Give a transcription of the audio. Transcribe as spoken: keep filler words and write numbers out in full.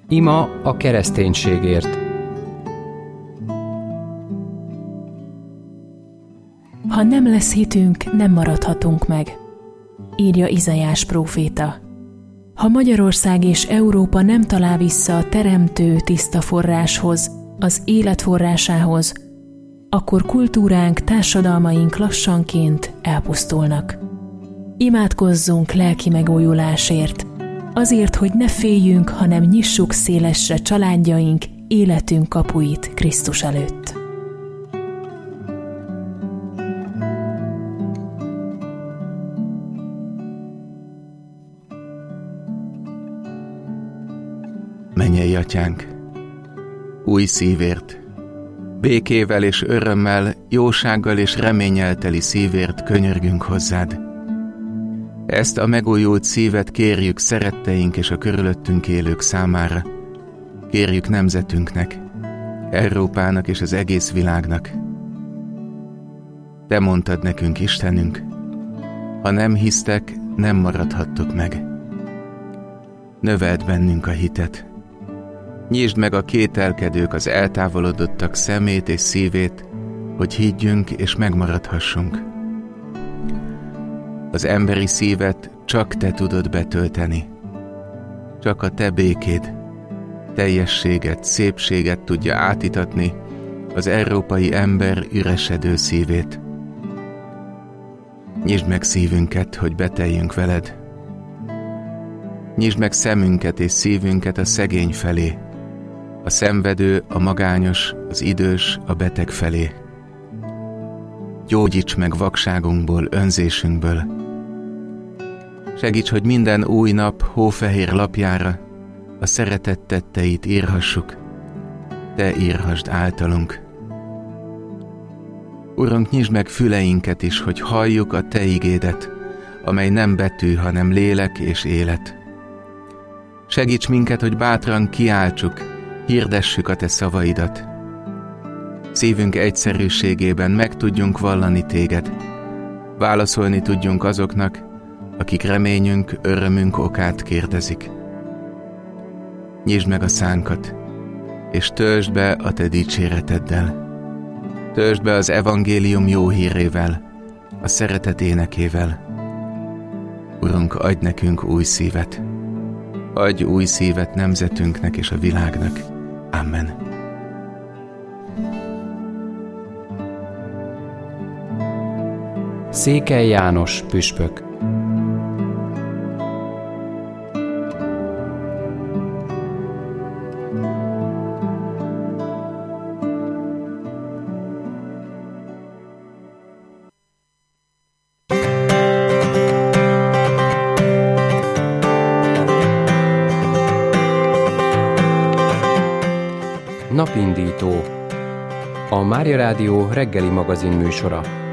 Ima a kereszténységért. Ha nem lesz hitünk, nem maradhatunk meg, írja Izaiás próféta. Ha Magyarország és Európa nem talál vissza a teremtő tiszta forráshoz, az élet forrásához, akkor kultúránk, társadalmaink lassanként elpusztulnak. Imádkozzunk lelki megújulásért, azért, hogy ne féljünk, hanem nyissuk szélesre családjaink, életünk kapuit Krisztus előtt. Mennyei Atyánk, új szívért, békével és örömmel, jósággal és reménnyel teli szívért könyörgünk hozzád. Ezt a megújult szívet kérjük szeretteink és a körülöttünk élők számára. Kérjük nemzetünknek, Európának és az egész világnak. Te mondtad nekünk, Istenünk, ha nem hisztek, nem maradhattok meg. Növeld bennünk a hitet. Nyisd meg a kételkedők, az eltávolodottak szemét és szívét, hogy higgyünk és megmaradhassunk. Az emberi szívet csak te tudod betölteni. Csak a te békéd, teljességet, szépséget tudja átitatni az európai ember üresedő szívét. Nyisd meg szívünket, hogy beteljünk veled. Nyisd meg szemünket és szívünket a szegény felé, a szenvedő, a magányos, az idős, a beteg felé. Gyógyíts meg vakságunkból, önzésünkből. Segíts, hogy minden új nap hófehér lapjára a szeretet tetteit írhassuk. Te írhassd általunk. Urunk, nyisd meg füleinket is, hogy halljuk a te igédet, amely nem betű, hanem lélek és élet. Segíts minket, hogy bátran kiáltsuk, hirdessük a te szavaidat. Szívünk egyszerűségében meg tudjunk vallani téged. Válaszolni tudjunk azoknak, akik reményünk, örömünk okát kérdezik. Nyisd meg a szánkat, és töltsd be a te dicséreteddel. Töltsd be az evangélium jó hírével, a szeretet énekével. Urunk, adj nekünk új szívet. Adj új szívet nemzetünknek és a világnak. Amen. Székely János püspök. Napindító. A Mária Rádió reggeli magazin műsora.